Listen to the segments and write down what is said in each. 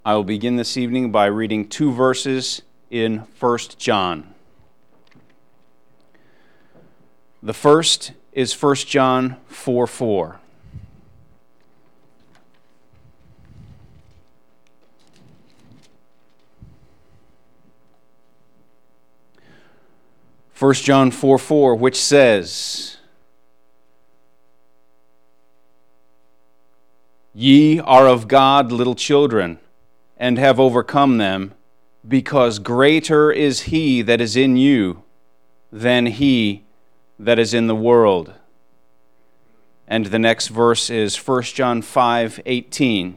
I will begin this evening by reading two verses in 1 John. The first is 1 John 4:4. First John 4:4, which says, "Ye are of God, little children, and have overcome them, because greater is he that is in you than he that is in the world." And the next verse is 1 John 5:18,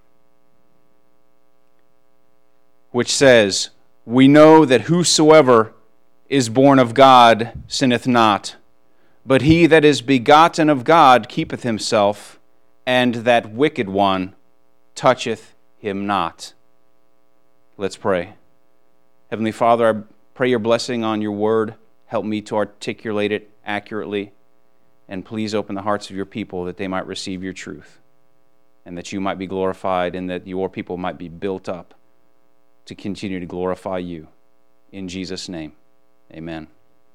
which says, "We know that whosoever is born of God sinneth not, but he that is begotten of God keepeth himself, and that wicked one toucheth him not." Let's pray. Heavenly Father, I pray your blessing on your word. Help me to articulate it accurately, and please open the hearts of your people that they might receive your truth, and that you might be glorified, and that your people might be built up to continue to glorify you. In Jesus' name, amen.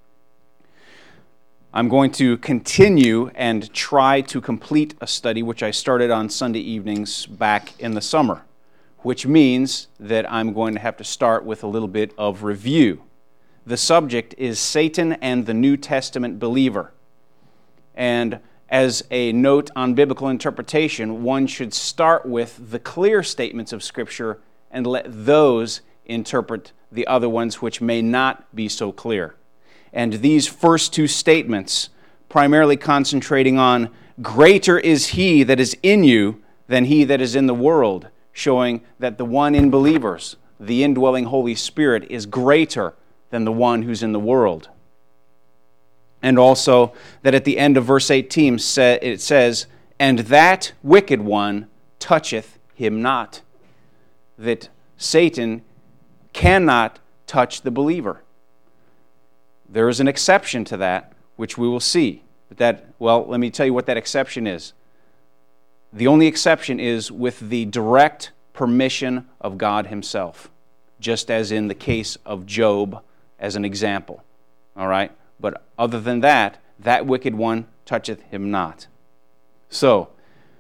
I'm going to continue and try to complete a study which I started on Sunday evenings back in the summer, which means that I'm going to have to start with a little bit of review. The subject is Satan and the New Testament believer. And as a note on biblical interpretation, one should start with the clear statements of Scripture and let those interpret the other ones which may not be so clear. And these first two statements, primarily concentrating on greater is he that is in you than he that is in the world, showing that the one in believers, the indwelling Holy Spirit, is greater than the one who's in the world. And also that at the end of verse 18 it says, "And that wicked one toucheth him not." That Satan cannot touch the believer. There is an exception to that, which we will see. But let me tell you what that exception is. The only exception is with the direct permission of God himself, just as in the case of Job as an example. All right? But other than that, that wicked one toucheth him not. So,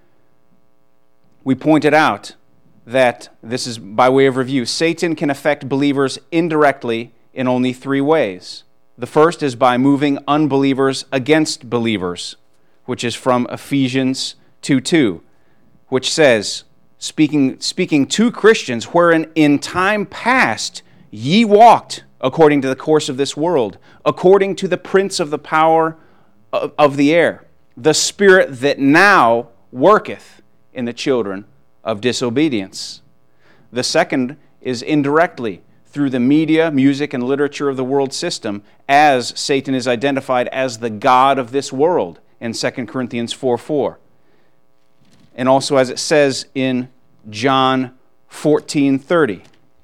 we pointed out that, this is by way of review, Satan can affect believers indirectly in only three ways. The first is by moving unbelievers against believers, which is from Ephesians 2:2, which says, speaking to Christians, "Wherein in time past ye walked according to the course of this world, according to the prince of the power of the air, the spirit that now worketh in the children of disobedience." The second is indirectly, through the media, music, and literature of the world system, as Satan is identified as the god of this world in 2 Corinthians 4:4. And also as it says in John 14:30.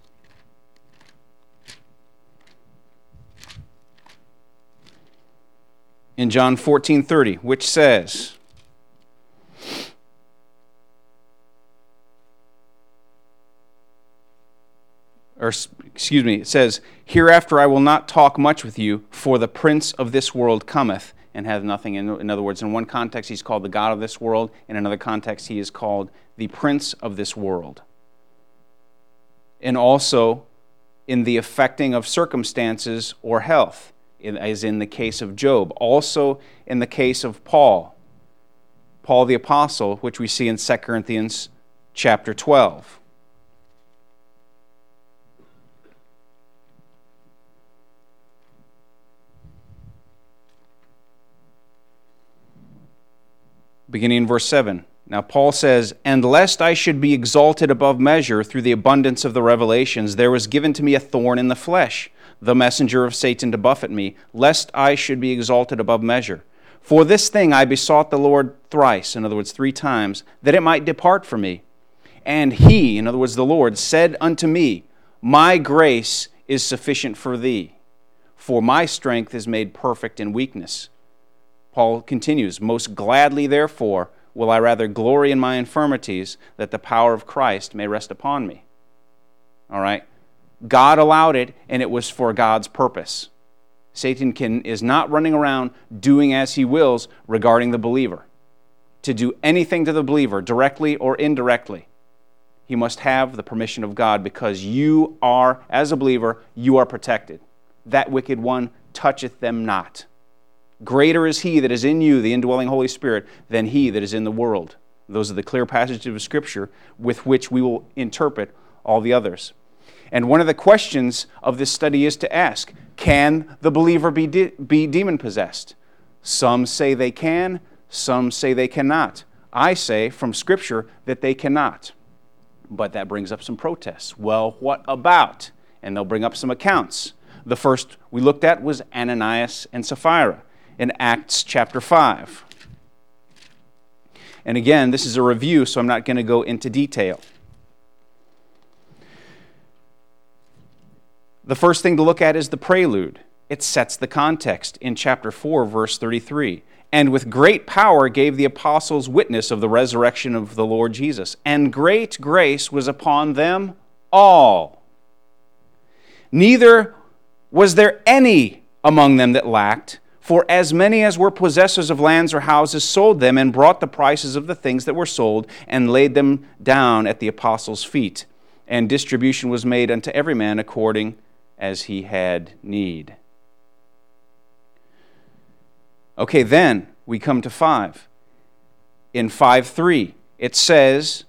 In John 14:30, which says, it says, "Hereafter I will not talk much with you, for the prince of this world cometh, and hath nothing." In other words, in one context he's called the god of this world, in another context he is called the prince of this world. And also in the affecting of circumstances or health, as in the case of Job. Also in the case of Paul the Apostle, which we see in 2 Corinthians chapter 12. Beginning in verse 7. Now Paul says, "And lest I should be exalted above measure through the abundance of the revelations, there was given to me a thorn in the flesh, the messenger of Satan to buffet me, lest I should be exalted above measure. For this thing I besought the Lord thrice," in other words, 3 times, "that it might depart from me. And he," in other words, the Lord, "said unto me, My grace is sufficient for thee, for my strength is made perfect in weakness." Paul continues, "Most gladly, therefore, will I rather glory in my infirmities, that the power of Christ may rest upon me." All right? God allowed it, and it was for God's purpose. Satan is not running around doing as he wills regarding the believer. To do anything to the believer, directly or indirectly, he must have the permission of God, because you are, as a believer, you are protected. That wicked one toucheth them not. Greater is he that is in you, the indwelling Holy Spirit, than he that is in the world. Those are the clear passages of Scripture with which we will interpret all the others. And one of the questions of this study is to ask, can the believer be demon-possessed? Some say they can, some say they cannot. I say from Scripture that they cannot. But that brings up some protests. Well, what about? And they'll bring up some accounts. The first we looked at was Ananias and Sapphira in Acts chapter 5. And again, this is a review, so I'm not going to go into detail. The first thing to look at is the prelude. It sets the context in chapter 4, verse 33. And with great power gave the apostles witness of the resurrection of the Lord Jesus. And great grace was upon them all. Neither was there any among them that lacked, for as many as were possessors of lands or houses sold them and brought the prices of the things that were sold and laid them down at the apostles' feet. And distribution was made unto every man according as he had need. Okay, then we come to 5. In 5:3, it says,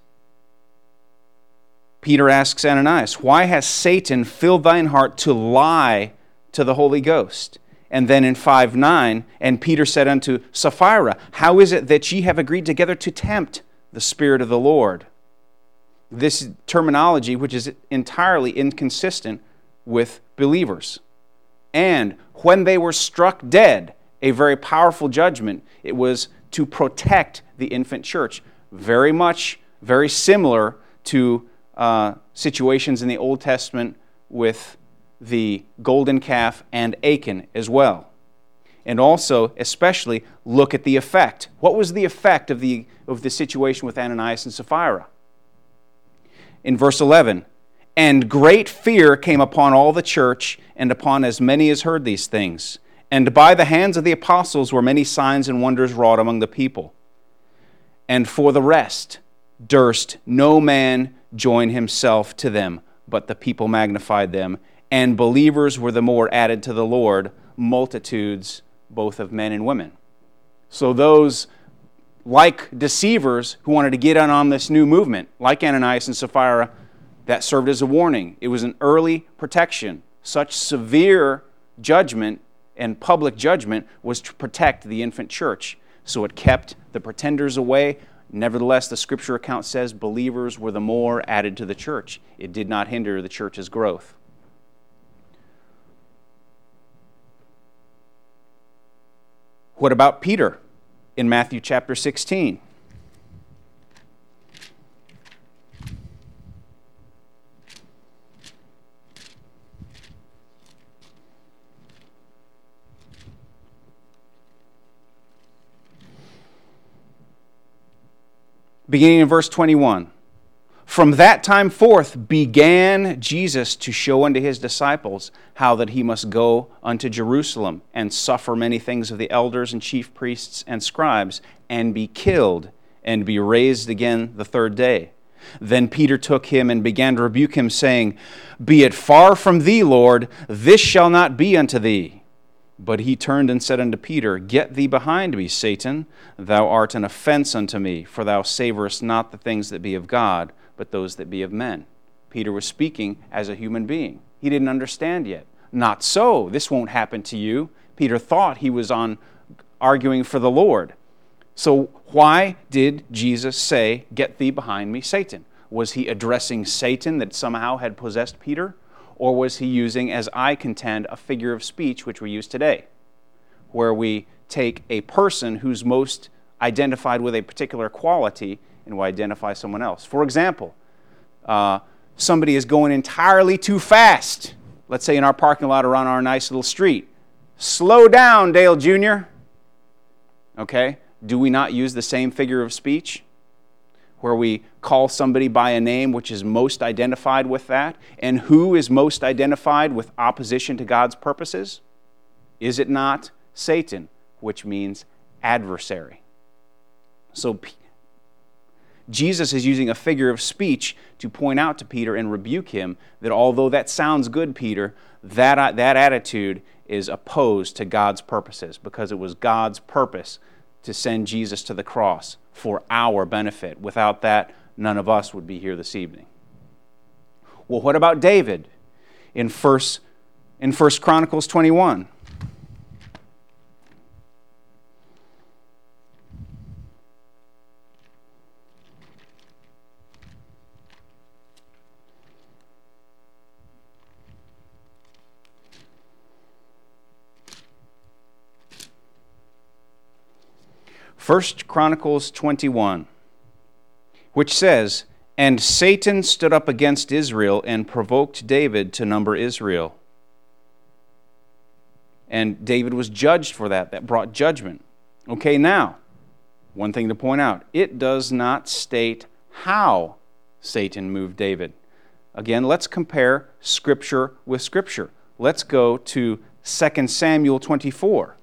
Peter asks Ananias, why has Satan filled thine heart to lie to the Holy Ghost? And then in 5:9, and Peter said unto Sapphira, how is it that ye have agreed together to tempt the Spirit of the Lord? This terminology, which is entirely inconsistent with believers. And when they were struck dead, a very powerful judgment, it was to protect the infant church. Very similar to situations in the Old Testament with the golden calf and Achan as well. And also, especially, look at the effect. What was the effect of the situation with Ananias and Sapphira? In verse 11, and great fear came upon all the church and upon as many as heard these things. And by the hands of the apostles were many signs and wonders wrought among the people. And for the rest durst no man join himself to them, but the people magnified them. And believers were the more added to the Lord, multitudes both of men and women. So those like deceivers who wanted to get in on this new movement, like Ananias and Sapphira, that served as a warning. It was an early protection. Such severe judgment and public judgment was to protect the infant church. So it kept the pretenders away. Nevertheless, the Scripture account says believers were the more added to the church. It did not hinder the church's growth. What about Peter in Matthew chapter 16? Beginning in verse 21. From that time forth began Jesus to show unto his disciples how that he must go unto Jerusalem and suffer many things of the elders and chief priests and scribes, and be killed, and be raised again the third day. Then Peter took him and began to rebuke him, saying, Be it far from thee, Lord, this shall not be unto thee. But he turned and said unto Peter, Get thee behind me, Satan. Thou art an offense unto me, for thou savorest not the things that be of God, but those that be of men. Peter was speaking as a human being. He didn't understand yet. Not so. This won't happen to you. Peter thought he was arguing for the Lord. So why did Jesus say, Get thee behind me, Satan? Was he addressing Satan that somehow had possessed Peter? Or was he using, as I contend, a figure of speech which we use today, where we take a person who's most identified with a particular quality and we identify someone else? For example, somebody is going entirely too fast, let's say in our parking lot or on our nice little street. Slow down, Dale Jr. Okay? Do we not use the same figure of speech? where we call somebody by a name which is most identified with that. And who is most identified with opposition to God's purposes? Is it not Satan, which means adversary? So Jesus is using a figure of speech to point out to Peter and rebuke him that although that sounds good, Peter, that attitude is opposed to God's purposes, because it was God's purpose to send Jesus to the cross for our benefit. Without that, none of us would be here this evening. Well, what about David in 1 Chronicles 21? First Chronicles 21, which says, "And Satan stood up against Israel and provoked David to number Israel." And David was judged for that. That brought judgment. Okay, now, one thing to point out, it does not state how Satan moved David. Again, let's compare Scripture with Scripture. Let's go to 2 Samuel 24.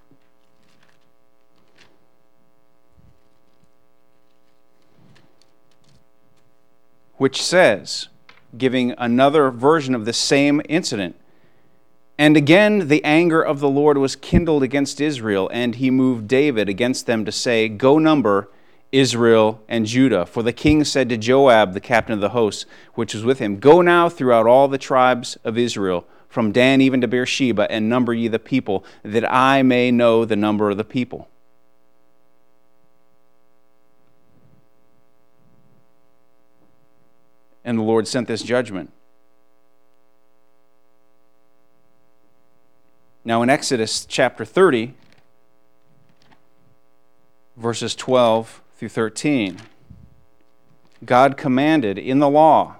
Which says, giving another version of the same incident, "And again the anger of the Lord was kindled against Israel, and he moved David against them to say, Go number Israel and Judah. For the king said to Joab, the captain of the host, which was with him, Go now throughout all the tribes of Israel, from Dan even to Beersheba, and number ye the people, that I may know the number of the people." And the Lord sent this judgment. Now in Exodus chapter 30, verses 12 through 13, God commanded in the law,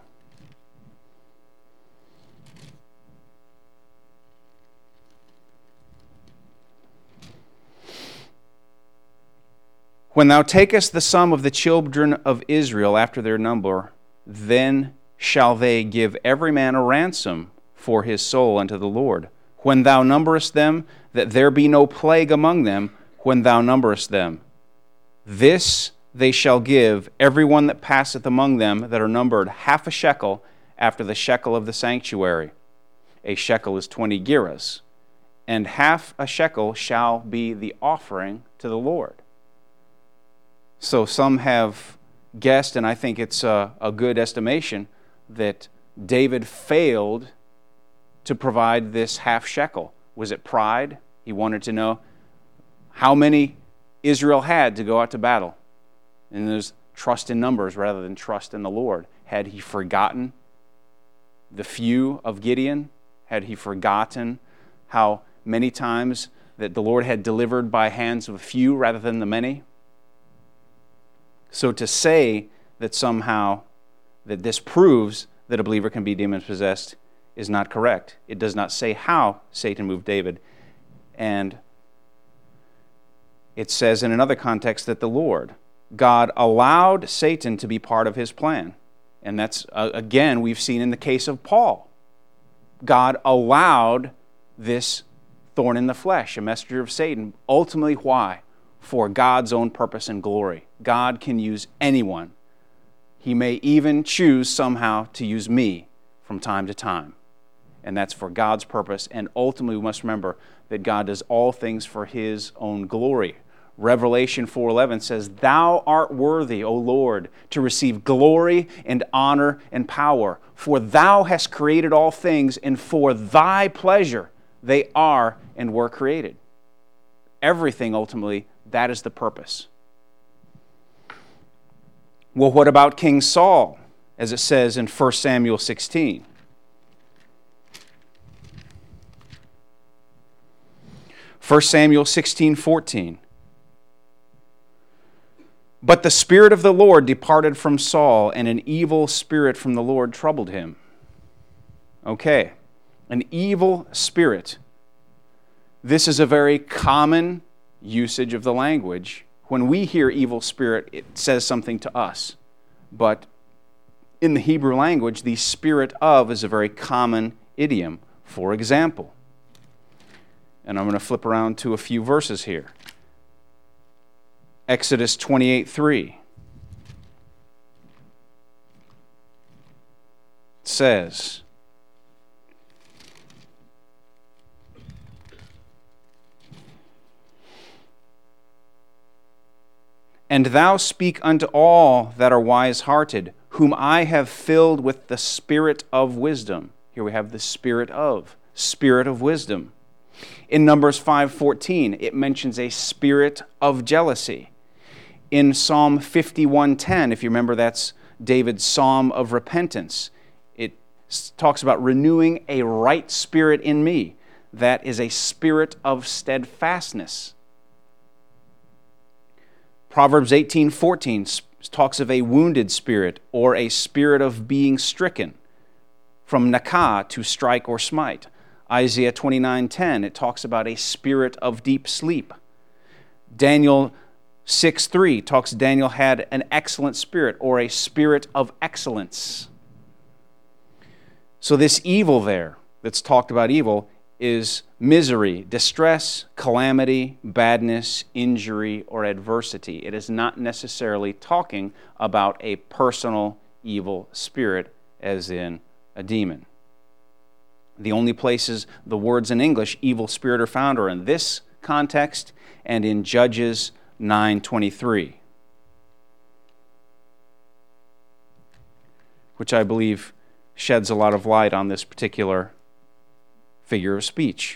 "When thou takest the sum of the children of Israel after their number, then shall they give every man a ransom for his soul unto the Lord. When thou numberest them, that there be no plague among them, when thou numberest them. This they shall give every one that passeth among them that are numbered half a shekel after the shekel of the sanctuary." A shekel is 20 gerahs. "And half a shekel shall be the offering to the Lord." So some have guessed, and I think it's a good estimation, that David failed to provide this half shekel. Was it pride? He wanted to know how many Israel had to go out to battle. And there's trust in numbers rather than trust in the Lord. Had he forgotten the few of Gideon? Had he forgotten how many times that the Lord had delivered by hands of a few rather than the many? So to say that somehow that this proves that a believer can be demon-possessed is not correct. It does not say how Satan moved David. And it says in another context that the Lord, God, allowed Satan to be part of his plan. And that's, again, we've seen in the case of Paul. God allowed this thorn in the flesh, a messenger of Satan. Ultimately, why? For God's own purpose and glory. God can use anyone. He may even choose somehow to use me from time to time. And that's for God's purpose. And ultimately, we must remember that God does all things for his own glory. Revelation 4:11 says, "Thou art worthy, O Lord, to receive glory and honor and power. For thou hast created all things, and for thy pleasure they are and were created." Everything, ultimately, that is the purpose. Well, what about King Saul, as it says in 1 Samuel 16? First Samuel 16:14. "But the Spirit of the Lord departed from Saul, and an evil spirit from the Lord troubled him." Okay, an evil spirit. This is a very common usage of the language. When we hear evil spirit, it says something to us. but in the Hebrew language, the spirit of is a very common idiom. For example, and I'm going to flip around to a few verses here. Exodus 28:3 says, "And thou speak unto all that are wise-hearted, whom I have filled with the spirit of wisdom." Here we have the spirit of wisdom. In Numbers 5:14, it mentions a spirit of jealousy. In Psalm 51:10, if you remember, that's David's psalm of repentance. It talks about renewing a right spirit in me. That is a spirit of steadfastness. Proverbs 18:14 talks of a wounded spirit, or a spirit of being stricken, from nakah, to strike or smite. Isaiah 29:10, it talks about a spirit of deep sleep. Daniel 6:3 talks Daniel had an excellent spirit, or a spirit of excellence. So this evil there, that's talked about evil, is misery, distress, calamity, badness, injury, or adversity. It is not necessarily talking about a personal evil spirit, as in a demon. The only places the words in English, evil spirit, are found are in this context and in Judges 9:23, which I believe sheds a lot of light on this particular figure of speech,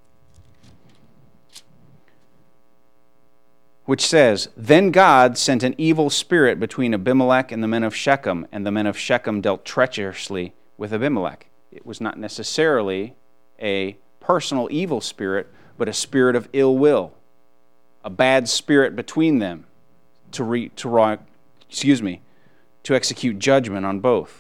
which says, "Then God sent an evil spirit between Abimelech and the men of Shechem, and the men of Shechem dealt treacherously with Abimelech." It was not necessarily a personal evil spirit, but a spirit of ill will, a bad spirit between them to execute judgment on both.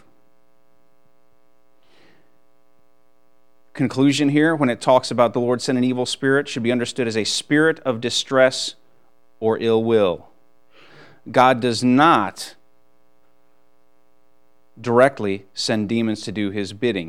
Conclusion here, when it talks about the Lord sent an evil spirit, should be understood as a spirit of distress or ill will. God does not directly send demons to do his bidding.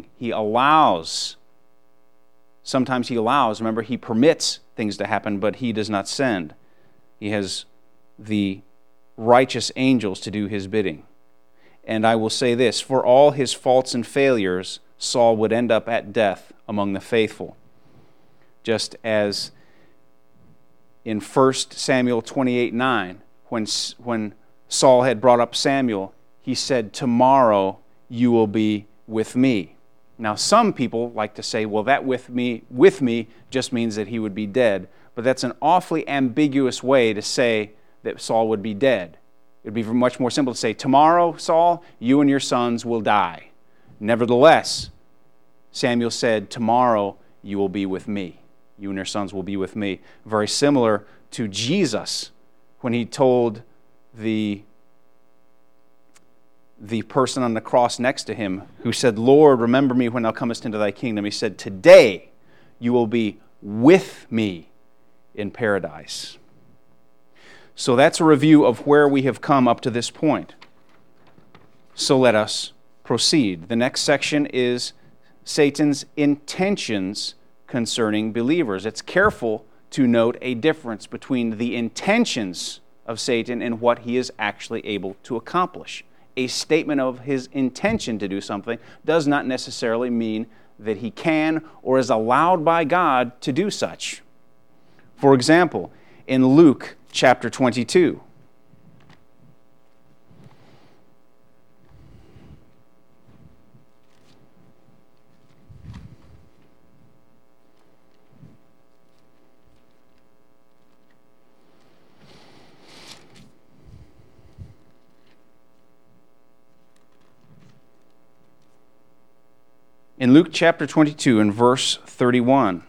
Sometimes he allows, remember, he permits things to happen, but he does not send. He has the righteous angels to do his bidding. And I will say this, for all his faults and failures, Saul would end up at death among the faithful. Just as in 1 Samuel 28:9, when Saul had brought up Samuel, he said, "Tomorrow you will be with me." Now, some people like to say, well, that with me just means that he would be dead. But that's an awfully ambiguous way to say that Saul would be dead. It would be much more simple to say, "Tomorrow, Saul, you and your sons will die." Nevertheless, Samuel said, "Tomorrow you will be with me. You and your sons will be with me." Very similar to Jesus when he told the person on the cross next to him who said, "Lord, remember me when thou comest into thy kingdom." He said, "Today you will be with me in paradise." So that's a review of where we have come up to this point. So let us proceed. The next section is Satan's intentions concerning believers. It's careful to note a difference between the intentions of Satan and what he is actually able to accomplish. A statement of his intention to do something does not necessarily mean that he can or is allowed by God to do such. For example, in Luke chapter 22, in Luke chapter 22 and verse 31.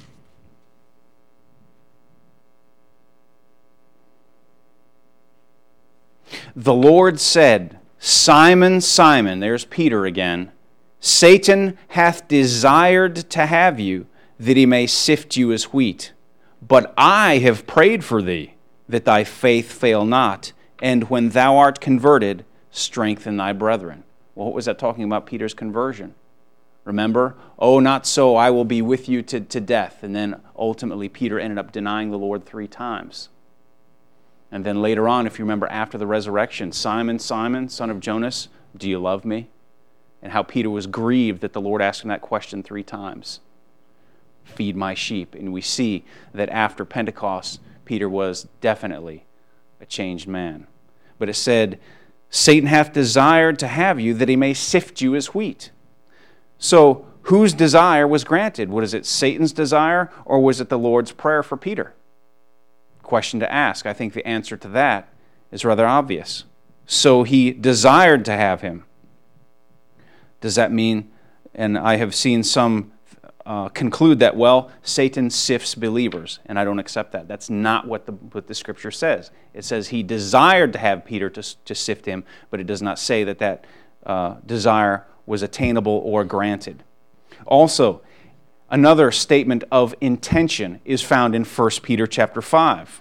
The Lord said, "Simon, Simon," there's Peter again, "Satan hath desired to have you, that he may sift you as wheat. But I have prayed for thee, that thy faith fail not, and when thou art converted, strengthen thy brethren. Well, what was that talking about Peter's conversion? Remember? Oh, not so, I will be with you to death. And then ultimately Peter ended up denying the Lord 3 times. And then later on, if you remember after the resurrection, Simon, Simon, son of Jonas, do you love me? And how Peter was grieved that the Lord asked him that question 3 times. Feed my sheep. And we see that after Pentecost, Peter was definitely a changed man. But it said, Satan hath desired to have you that he may sift you as wheat. So whose desire was granted? Was it Satan's desire or was it the Lord's prayer for Peter? Question to ask. I think the answer to that is rather obvious. So he desired to have him. Does that mean, and I have seen some conclude that, well, Satan sifts believers, and I don't accept that. That's not what the Scripture says. It says he desired to have Peter to sift him, but it does not say that desire was attainable or granted. Also, another statement of intention is found in 1 Peter chapter 5.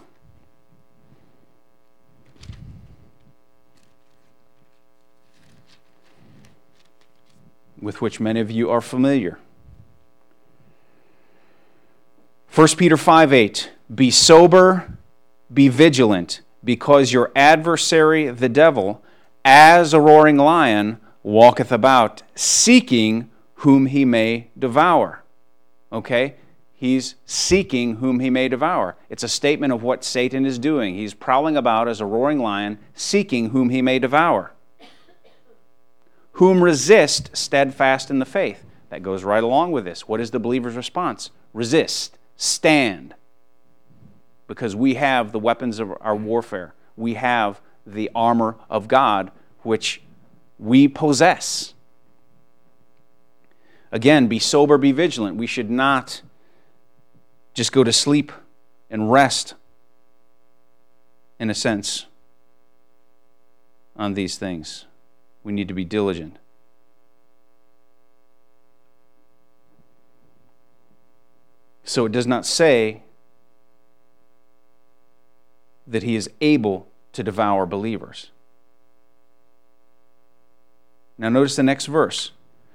With which many of you are familiar. 1 Peter 5:8, be sober, be vigilant, because your adversary, the devil, as a roaring lion, walketh about, seeking whom he may devour. Okay? He's seeking whom he may devour. It's a statement of what Satan is doing. He's prowling about as a roaring lion, seeking whom he may devour. Whom resist steadfast in the faith. That goes right along with this. What is the believer's response? Resist. Stand. Because we have the weapons of our warfare. We have the armor of God, which we possess. Again, be sober, be vigilant. We should not just go to sleep and rest, in a sense, on these things. We need to be diligent. So it does not say that he is able to devour believers. Now notice the next verse.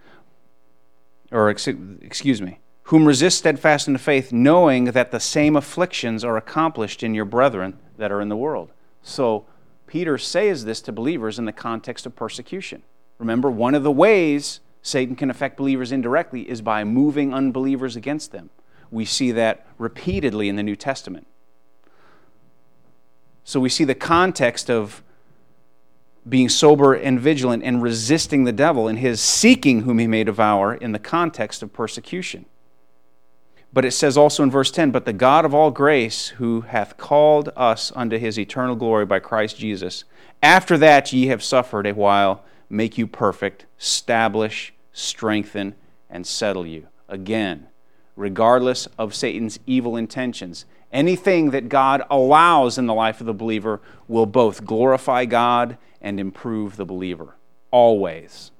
Whom resist steadfast in the faith, knowing that the same afflictions are accomplished in your brethren that are in the world. So Peter says this to believers in the context of persecution. Remember, one of the ways Satan can affect believers indirectly is by moving unbelievers against them. We see that repeatedly in the New Testament. So we see the context of being sober and vigilant and resisting the devil and his seeking whom he may devour in the context of persecution. But it says also in verse 10, but the God of all grace, who hath called us unto his eternal glory by Christ Jesus, after that ye have suffered a while, make you perfect, establish, strengthen, and settle you. Again, regardless of Satan's evil intentions, anything that God allows in the life of the believer will both glorify God and improve the believer. Always.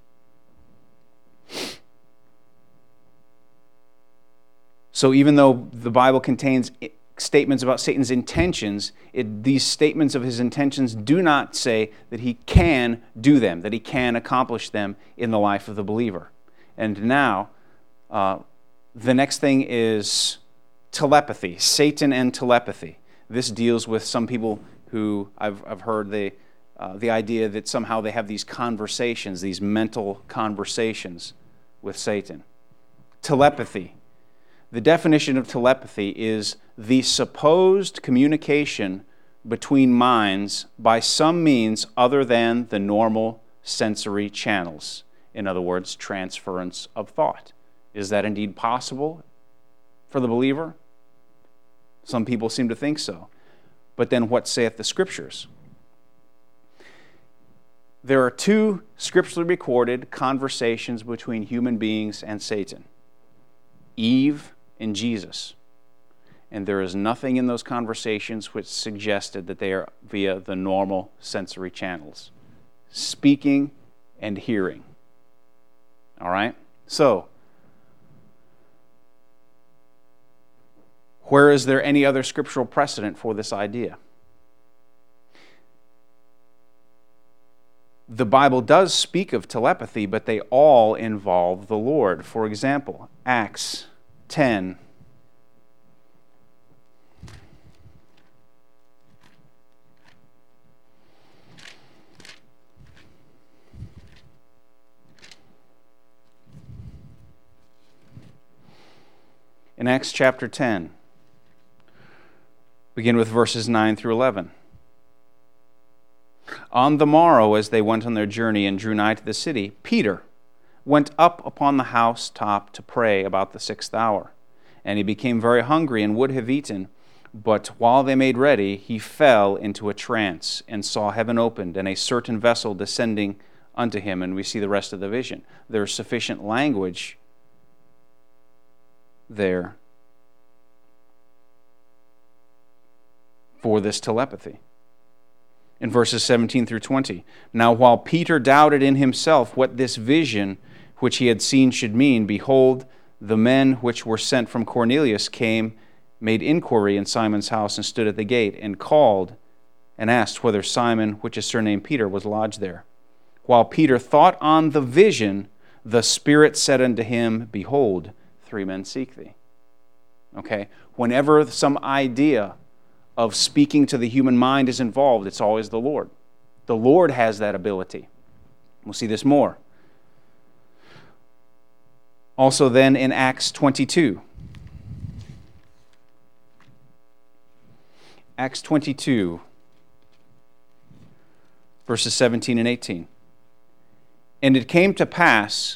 So even though the Bible contains statements about Satan's intentions, these statements of his intentions do not say that he can do them, that he can accomplish them in the life of the believer. And now, the next thing is telepathy, Satan and telepathy. This deals with some people who I've heard the idea that somehow they have these conversations, these mental conversations with Satan. Telepathy. The definition of telepathy is the supposed communication between minds by some means other than the normal sensory channels. In other words, transference of thought. Is that indeed possible for the believer? Some people seem to think so. But then what saith the Scriptures? There are 2 scripturally recorded conversations between human beings and Satan. Eve and Jesus. And there is nothing in those conversations which suggested that they are via the normal sensory channels. Speaking and hearing. All right? So, where is there any other scriptural precedent for this idea? the Bible does speak of telepathy, but they all involve the Lord. For example, Acts 10. In Acts chapter 10, begin with verses 9 through 11. On the morrow, as they went on their journey and drew nigh to the city, Peter went up upon the housetop to pray about the 6th hour. And he became very hungry and would have eaten, but while they made ready, he fell into a trance and saw heaven opened and a certain vessel descending unto him. And we see the rest of the vision. There's sufficient language there for this telepathy. In verses 17 through 20, now while Peter doubted in himself what this vision which he had seen should mean, behold, the men which were sent from Cornelius came, made inquiry in Simon's house, and stood at the gate, and called, and asked whether Simon, which is surnamed Peter, was lodged there. While Peter thought on the vision, the Spirit said unto him, behold, 3 men seek thee. Okay? Whenever some idea of speaking to the human mind is involved, it's always the Lord. The Lord has that ability. We'll see this more. Also then in Acts 22. Acts 22, verses 17 and 18. And it came to pass,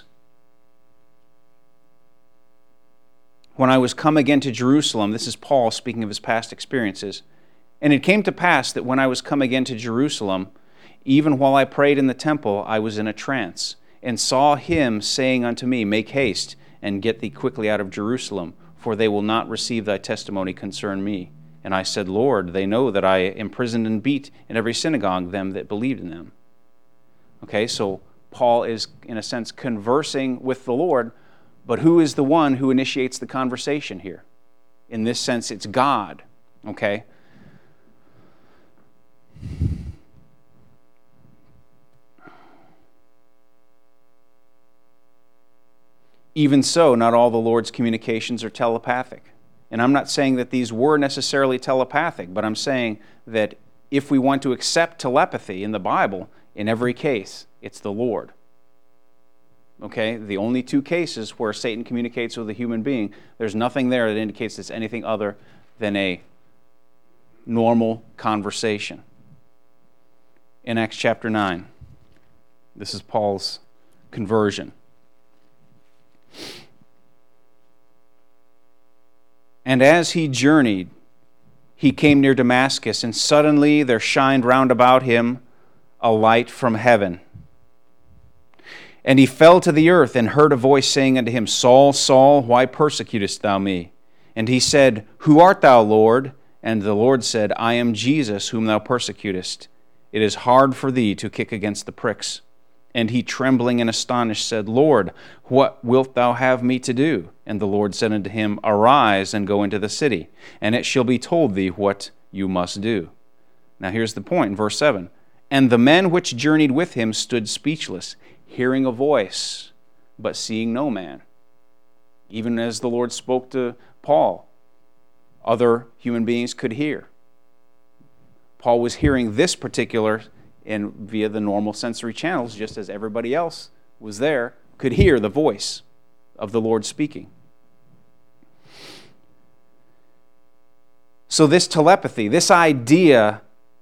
when I was come again to Jerusalem, this is Paul speaking of his past experiences, and it came to pass that when I was come again to Jerusalem, even while I prayed in the temple, I was in a trance, and saw him saying unto me, make haste, and get thee quickly out of Jerusalem, for they will not receive thy testimony concerning me. And I said, Lord, they know that I imprisoned and beat in every synagogue them that believed in them. Okay, so Paul is, in a sense, conversing with the Lord, but who is the one who initiates the conversation here? In this sense, it's God. Okay? Even so, not all the Lord's communications are telepathic. And I'm not saying that these were necessarily telepathic, but I'm saying that if we want to accept telepathy in the Bible, in every case, it's the Lord. Okay, the only 2 cases where Satan communicates with a human being, there's nothing there that indicates it's anything other than a normal conversation. In Acts chapter 9, this is Paul's conversion. And as he journeyed, he came near Damascus, and suddenly there shined round about him a light from heaven. And he fell to the earth, and heard a voice saying unto him, Saul, Saul, why persecutest thou me? And he said, Who art thou, Lord? And the Lord said, I am Jesus, whom thou persecutest. It is hard for thee to kick against the pricks. And he, trembling and astonished, said, Lord, what wilt thou have me to do? And the Lord said unto him, Arise, and go into the city, and it shall be told thee what you must do. Now here's the point in verse 7. And the men which journeyed with him stood speechless, hearing a voice, but seeing no man. Even as the Lord spoke to Paul, other human beings could hear. Paul was hearing this particular via the normal sensory channels, just as everybody else was there, could hear the voice of the Lord speaking. So this telepathy, this idea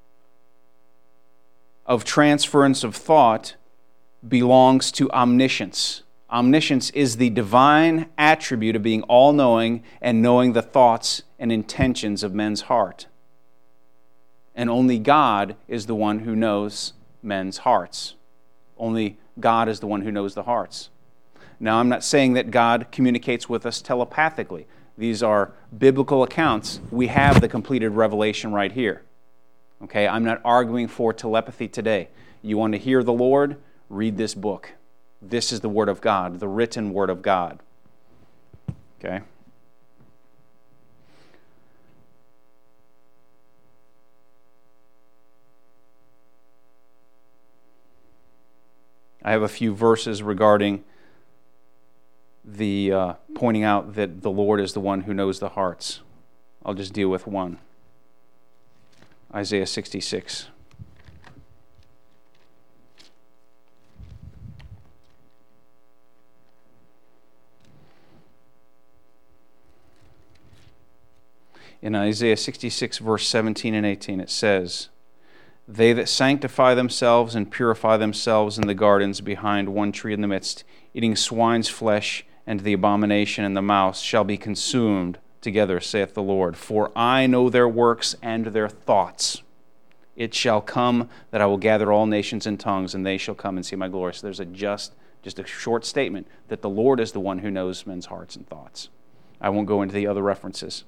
of transference of thought, belongs to omniscience. Omniscience is the divine attribute of being all-knowing and knowing the thoughts and intentions of men's heart. And only God is the one who knows men's hearts. Only God is the one who knows the hearts. Now, I'm not saying that God communicates with us telepathically. These are biblical accounts. We have the completed revelation right here. Okay, I'm not arguing for telepathy today. You want to hear the Lord? Read this book. This is the Word of God, the written Word of God. Okay? I have a few verses regarding the pointing out that the Lord is the one who knows the hearts. I'll just deal with one. Isaiah 66. In Isaiah 66, verse 17 and 18, it says, "They that sanctify themselves and purify themselves in the gardens behind one tree in the midst, eating swine's flesh and the abomination and the mouse, shall be consumed together, saith the Lord. For I know their works and their thoughts. It shall come that I will gather all nations and tongues, and they shall come and see my glory." So there's just a short statement that the Lord is the one who knows men's hearts and thoughts. I won't go into the other references.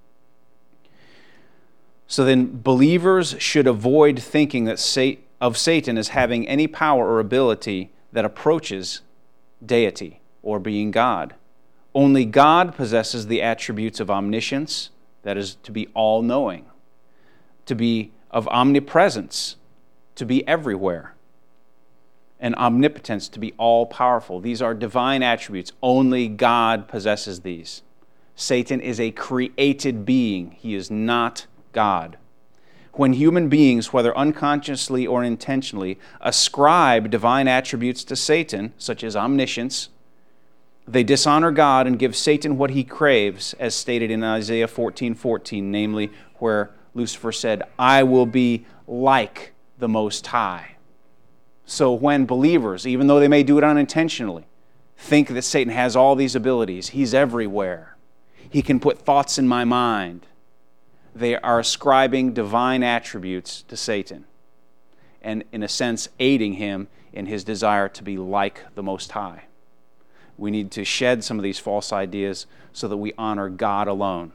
So then believers should avoid thinking that of Satan as having any power or ability that approaches deity or being God. Only God possesses the attributes of omniscience, that is, to be all-knowing, to be of omnipresence, to be everywhere, and omnipotence, to be all-powerful. These are divine attributes. Only God possesses these. Satan is a created being. He is not God. When human beings, whether unconsciously or intentionally, ascribe divine attributes to Satan, such as omniscience, they dishonor God and give Satan what he craves, as stated in Isaiah 14:14, namely where Lucifer said, "I will be like the Most High." So when believers, even though they may do it unintentionally, think that Satan has all these abilities, he's everywhere, he can put thoughts in my mind, they are ascribing divine attributes to Satan and, in a sense, aiding him in his desire to be like the Most High. We need to shed some of these false ideas so that we honor God alone.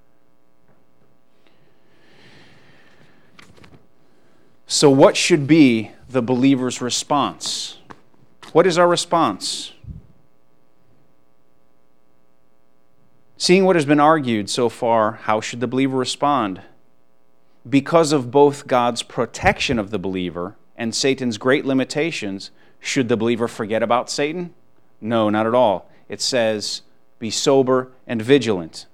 So what should be the believer's response? What is our response? Seeing what has been argued so far, how should the believer respond? Because of both God's protection of the believer and Satan's great limitations, should the believer forget about Satan? No, not at all. It says, be sober and vigilant.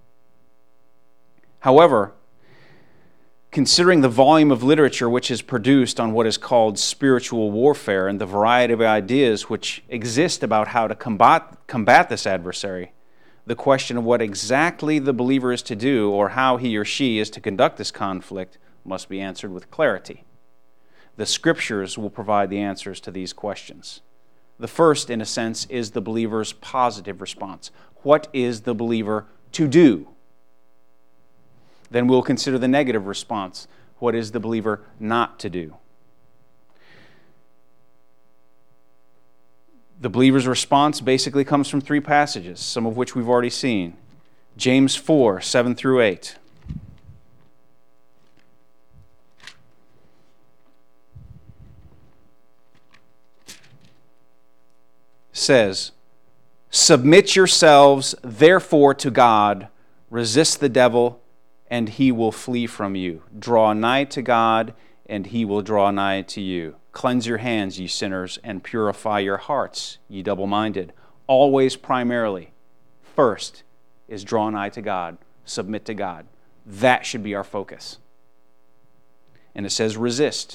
However, considering the volume of literature which is produced on what is called spiritual warfare and the variety of ideas which exist about how to combat this adversary, the question of what exactly the believer is to do or how he or she is to conduct this conflict must be answered with clarity. The Scriptures will provide the answers to these questions. The first, in a sense, is the believer's positive response. What is the believer to do? Then we'll consider the negative response. What is the believer not to do? The believer's response basically comes from three passages, some of which we've already seen. James 4, 7 through 8. Says, "Submit yourselves therefore to God, resist the devil, and he will flee from you. Draw nigh to God, and he will draw nigh to you. Cleanse your hands, ye sinners, and purify your hearts, ye double-minded." Always primarily, first, is draw nigh to God, submit to God. That should be our focus. And it says resist.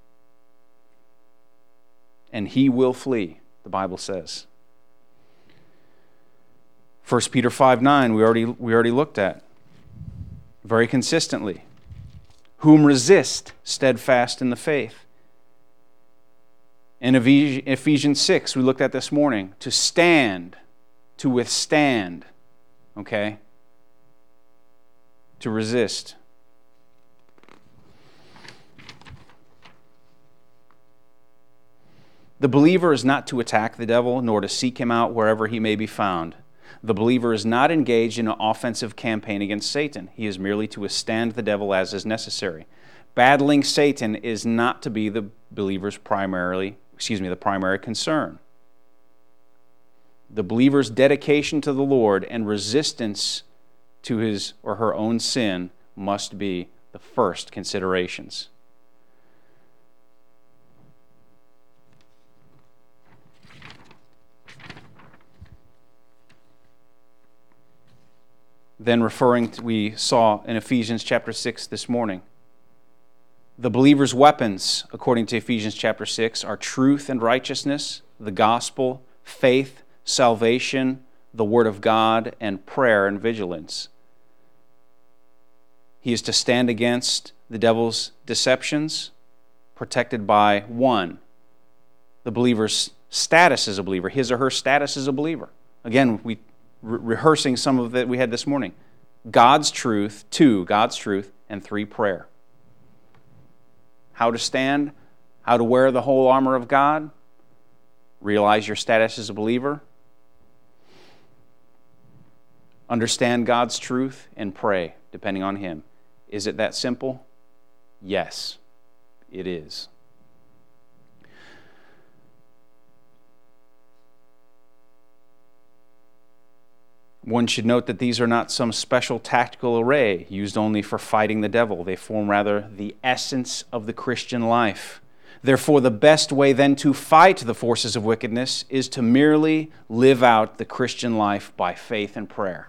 And he will flee, the Bible says. 1 Peter 5:9, we already looked at very consistently. Whom resist steadfast in the faith. In Ephesians 6, we looked at this morning, to stand, to withstand, okay? To resist. The believer is not to attack the devil, nor to seek him out wherever he may be found. The believer is not engaged in an offensive campaign against Satan. He is merely to withstand the devil as is necessary. Battling Satan is not to be the believer's primary concern. The believer's dedication to the Lord and resistance to his or her own sin must be the first considerations. Then we saw in Ephesians chapter 6 this morning, the believer's weapons, according to Ephesians chapter 6, are truth and righteousness, the gospel, faith, salvation, the word of God, and prayer and vigilance. He is to stand against the devil's deceptions, protected by one, the believer's status as a believer, his or her status as a believer. Again, we rehearsing some of that we had this morning. God's truth, 2, God's truth, and 3, prayer. How to stand, how to wear the whole armor of God, realize your status as a believer, understand God's truth, and pray, depending on Him. Is it that simple? Yes, it is. One should note that these are not some special tactical array used only for fighting the devil. They form rather the essence of the Christian life. Therefore, the best way then to fight the forces of wickedness is to merely live out the Christian life by faith and prayer.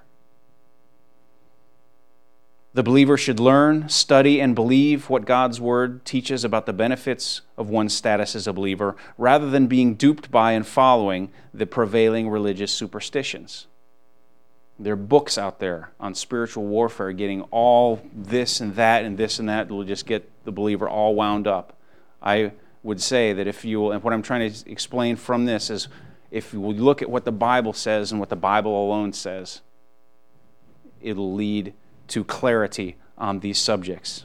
The believer should learn, study, and believe what God's Word teaches about the benefits of one's status as a believer, rather than being duped by and following the prevailing religious superstitions. There are books out there on spiritual warfare getting all this and that that will just get the believer all wound up. I would say that if you, and what I'm trying to explain from this is, if you look at what the Bible says and what the Bible alone says, it'll lead to clarity on these subjects.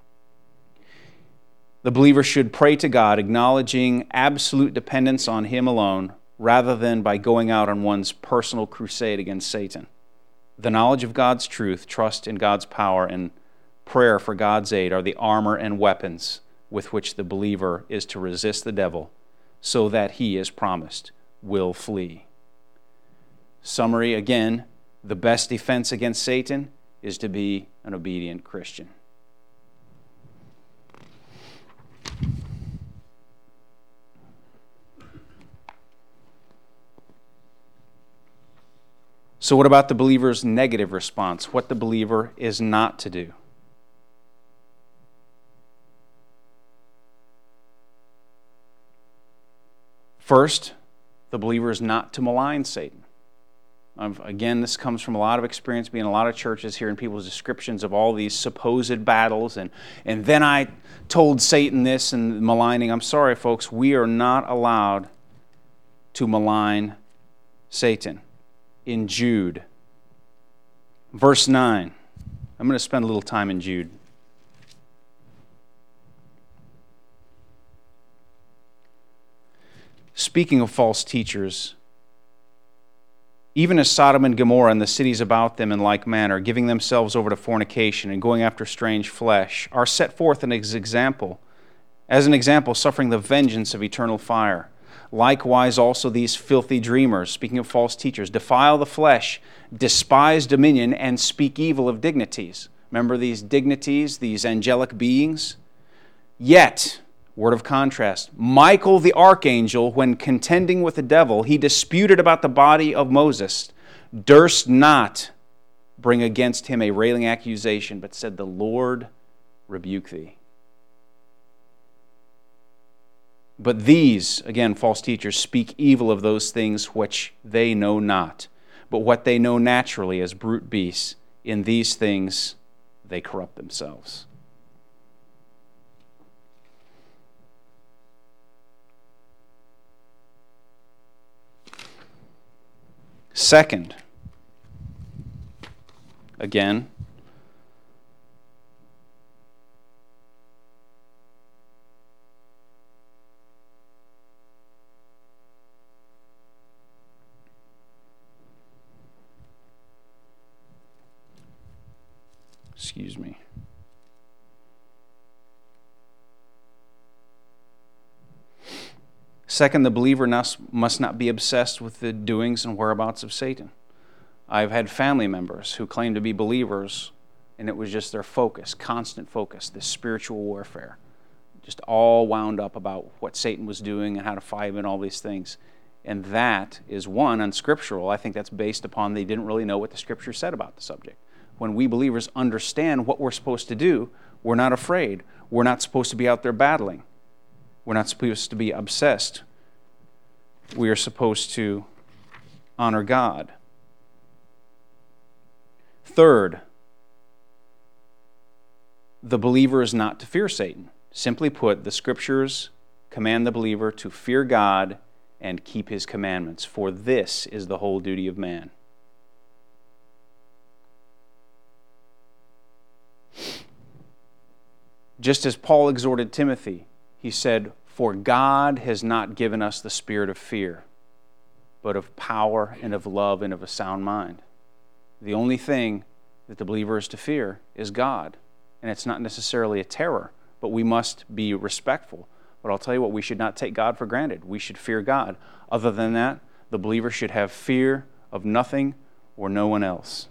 The believer should pray to God, acknowledging absolute dependence on Him alone, rather than by going out on one's personal crusade against Satan. The knowledge of God's truth, trust in God's power, and prayer for God's aid are the armor and weapons with which the believer is to resist the devil, so that he, as promised, will flee. Summary again, the best defense against Satan is to be an obedient Christian. So what about the believer's negative response? What the believer is not to do? First, the believer is not to malign Satan. Again, this comes from a lot of experience being in a lot of churches, hearing people's descriptions of all these supposed battles, and then I told Satan this and maligning. I'm sorry, folks, we are not allowed to malign Satan. In Jude, verse 9, I'm going to spend a little time in Jude. Speaking of false teachers, even as Sodom and Gomorrah and the cities about them in like manner, giving themselves over to fornication and going after strange flesh, are set forth as an example, suffering the vengeance of eternal fire. Likewise also these filthy dreamers, speaking of false teachers, defile the flesh, despise dominion, and speak evil of dignities. Remember these dignities, these angelic beings? Yet, word of contrast, Michael the archangel, when contending with the devil, he disputed about the body of Moses, durst not bring against him a railing accusation, but said, "The Lord rebuke thee." But these, again, false teachers, speak evil of those things which they know not, but what they know naturally as brute beasts. In these things they corrupt themselves. Second, again, excuse me. Second, the believer must not be obsessed with the doings and whereabouts of Satan. I've had family members who claim to be believers, and it was just their focus, constant focus, this spiritual warfare, just all wound up about what Satan was doing and how to fight him and all these things. And that is, one, unscriptural. I think that's based upon they didn't really know what the Scripture said about the subject. when we believers understand what we're supposed to do, we're not afraid. We're not supposed to be out there battling. We're not supposed to be obsessed. We are supposed to honor God. Third, the believer is not to fear Satan. Simply put, the Scriptures command the believer to fear God and keep His commandments, for this is the whole duty of man. Just as Paul exhorted Timothy, he said, "For God has not given us the spirit of fear, but of power and of love and of a sound mind." The only thing that the believer is to fear is God. And it's not necessarily a terror, but we must be respectful. But I'll tell you what, we should not take God for granted. We should fear God. Other than that, the believer should have fear of nothing or no one else.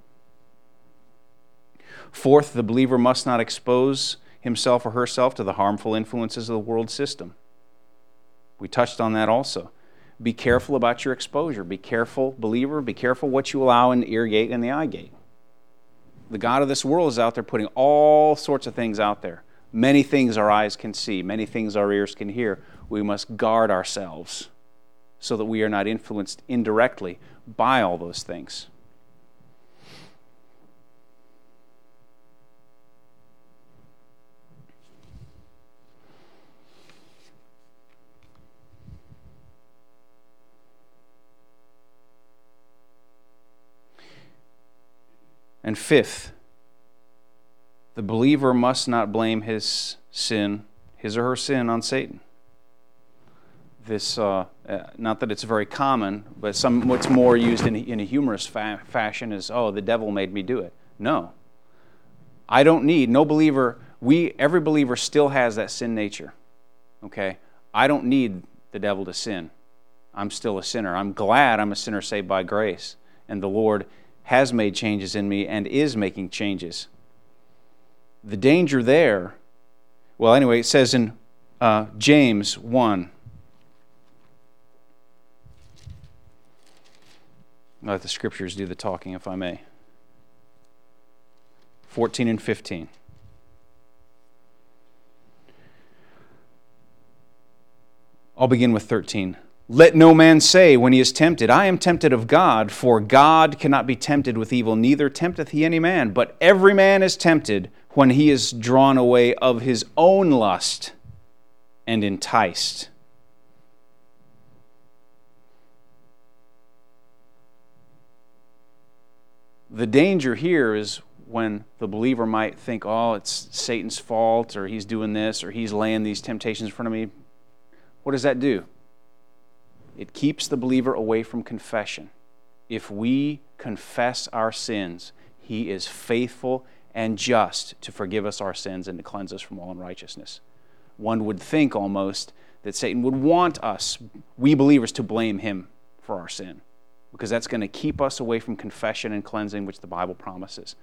Fourth, the believer must not expose himself or herself to the harmful influences of the world system. We touched on that also. Be careful about your exposure. Be careful, believer. Be careful what you allow in the ear gate and the eye gate. The god of this world is out there putting all sorts of things out there. Many things our eyes can see, many things our ears can hear. We must guard ourselves so that we are not influenced indirectly by all those things. And fifth, the believer must not blame his or her sin on Satan. This, not that it's very common, but what's more used in a humorous fashion is, "Oh, the devil made me do it." No. Every believer still has that sin nature. Okay? I don't need the devil to sin. I'm still a sinner. I'm glad I'm a sinner saved by grace. And the Lord has made changes in me and is making changes. The danger there, well, anyway, it says in James 1. Let the Scriptures do the talking, if I may. 14 and 15. I'll begin with 13. "Let no man say when he is tempted, I am tempted of God, for God cannot be tempted with evil, neither tempteth he any man. But every man is tempted when he is drawn away of his own lust and enticed." The danger here is when the believer might think, "Oh, it's Satan's fault," or "he's doing this," or "he's laying these temptations in front of me." What does that do? It keeps the believer away from confession. If we confess our sins, He is faithful and just to forgive us our sins and to cleanse us from all unrighteousness. One would think almost that Satan would want us, we believers, to blame him for our sin, because that's going to keep us away from confession and cleansing, which the Bible promises.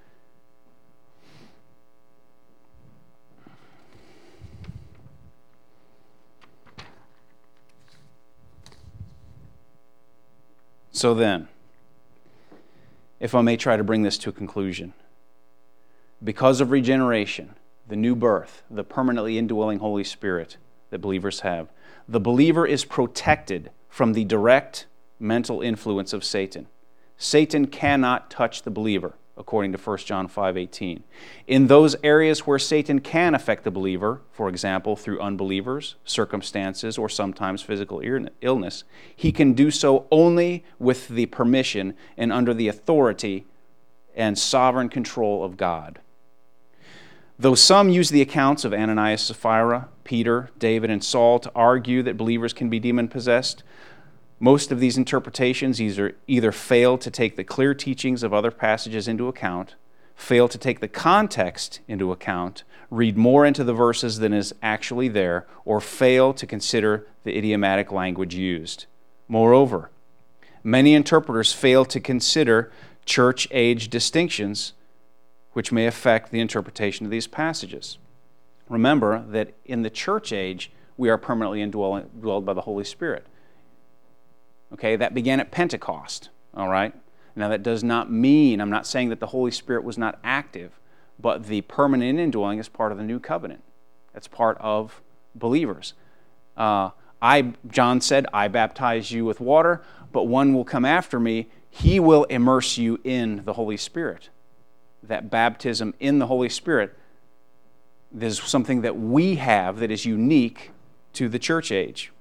So then, if I may try to bring this to a conclusion, because of regeneration, the new birth, the permanently indwelling Holy Spirit that believers have, the believer is protected from the direct mental influence of Satan. Satan cannot touch the believer, according to 1 John 5:18. In those areas where Satan can affect the believer, for example, through unbelievers, circumstances, or sometimes physical illness, he can do so only with the permission and under the authority and sovereign control of God. Though some use the accounts of Ananias, Sapphira, Peter, David, and Saul to argue that believers can be demon-possessed, most of these interpretations either fail to take the clear teachings of other passages into account, fail to take the context into account, read more into the verses than is actually there, or fail to consider the idiomatic language used. Moreover, many interpreters fail to consider church-age distinctions which may affect the interpretation of these passages. Remember that in the church age, we are permanently indwelled by the Holy Spirit. Okay, that began at Pentecost, all right? Now, that does not mean, I'm not saying that the Holy Spirit was not active, but the permanent indwelling is part of the new covenant. That's part of believers. John said, I baptize you with water, but one will come after me. He will immerse you in the Holy Spirit. That baptism in the Holy Spirit is something that we have that is unique to the church age.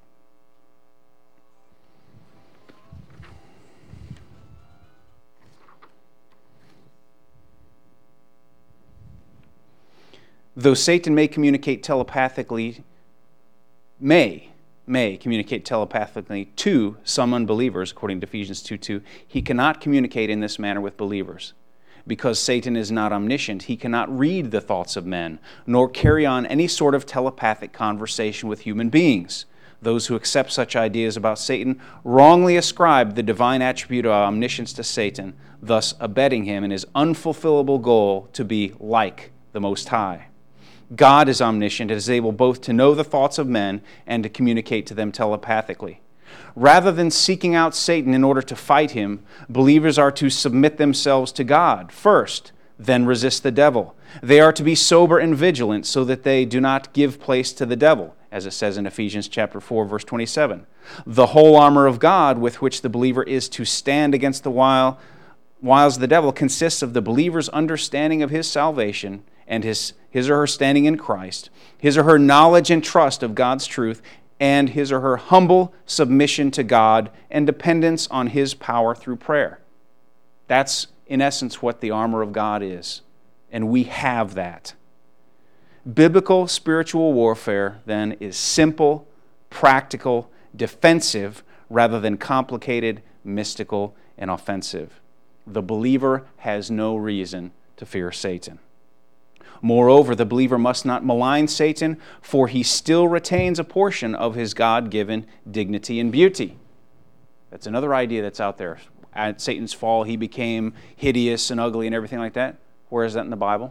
Though Satan may communicate telepathically, may communicate telepathically to some unbelievers, according to Ephesians 2:2, he cannot communicate in this manner with believers. Because Satan is not omniscient, he cannot read the thoughts of men, nor carry on any sort of telepathic conversation with human beings. Those who accept such ideas about Satan wrongly ascribe the divine attribute of omniscience to Satan, thus abetting him in his unfulfillable goal to be like the Most High. God is omniscient and is able both to know the thoughts of men and to communicate to them telepathically. Rather than seeking out Satan in order to fight him, believers are to submit themselves to God first, then resist the devil. They are to be sober and vigilant so that they do not give place to the devil, as it says in Ephesians chapter 4, verse 27. The whole armor of God with which the believer is to stand against the wiles of the devil consists of the believer's understanding of his salvation and his or her standing in Christ, his or her knowledge and trust of God's truth, and his or her humble submission to God and dependence on his power through prayer. That's, in essence, what the armor of God is. And we have that. Biblical spiritual warfare, then, is simple, practical, defensive, rather than complicated, mystical, and offensive. The believer has no reason to fear Satan. Moreover, the believer must not malign Satan, for he still retains a portion of his God-given dignity and beauty. That's another idea that's out there. At Satan's fall, he became hideous and ugly and everything like that. Where is that in the Bible?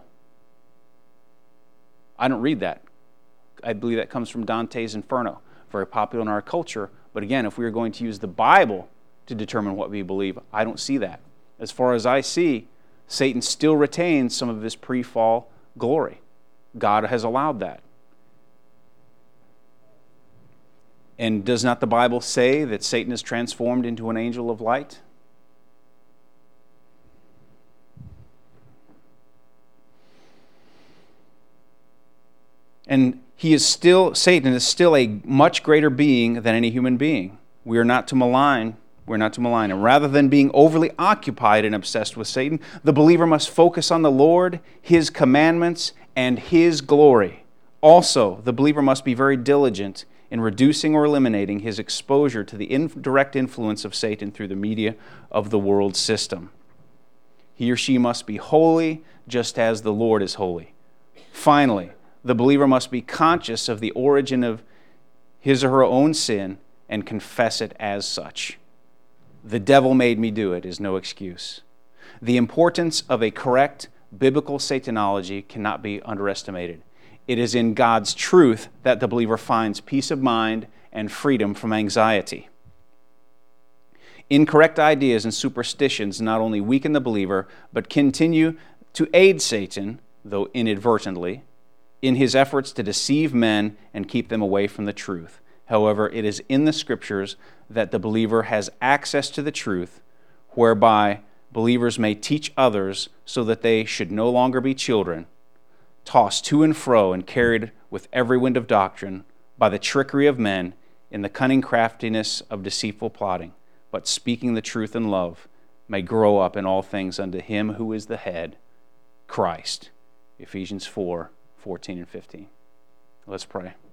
I don't read that. I believe that comes from Dante's Inferno, very popular in our culture. But again, if we are going to use the Bible to determine what we believe, I don't see that. As far as I see, Satan still retains some of his pre-fall glory. God has allowed that. And does not the Bible say that Satan is transformed into an angel of light? And Satan is still a much greater being than any human being. We are not to malign. We're not to malign him. Rather than being overly occupied and obsessed with Satan, the believer must focus on the Lord, his commandments, and his glory. Also, the believer must be very diligent in reducing or eliminating his exposure to the indirect influence of Satan through the media of the world system. He or she must be holy just as the Lord is holy. Finally, the believer must be conscious of the origin of his or her own sin and confess it as such. The devil made me do it is no excuse. The importance of a correct biblical Satanology cannot be underestimated. It is in God's truth that the believer finds peace of mind and freedom from anxiety. Incorrect ideas and superstitions not only weaken the believer, but continue to aid Satan, though inadvertently, in his efforts to deceive men and keep them away from the truth. However, it is in the Scriptures that the believer has access to the truth, whereby believers may teach others so that they should no longer be children, tossed to and fro and carried with every wind of doctrine by the trickery of men in the cunning craftiness of deceitful plotting, but speaking the truth in love, may grow up in all things unto him who is the head, Christ. Ephesians 4:14 and 15. Let's pray.